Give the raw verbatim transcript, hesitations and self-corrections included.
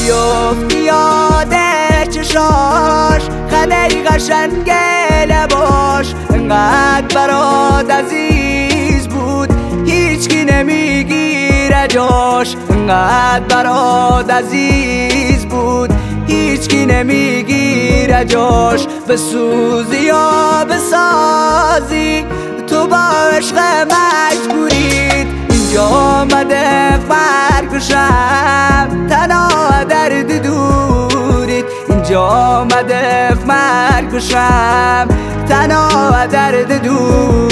بیفتی یاد چشاش، خنده قشنگ لباش انقدر برات عزیز بود هیچکی نمیگیره جاش، انقدر برات عزیز بود هیچکی نمیگیره جاش. بسوزی یا بسازی تو با عشق مجبورید، اینجا آمده مرگشم تنها درد دورید، اینجا آمده مرگشم تنها درد دورید.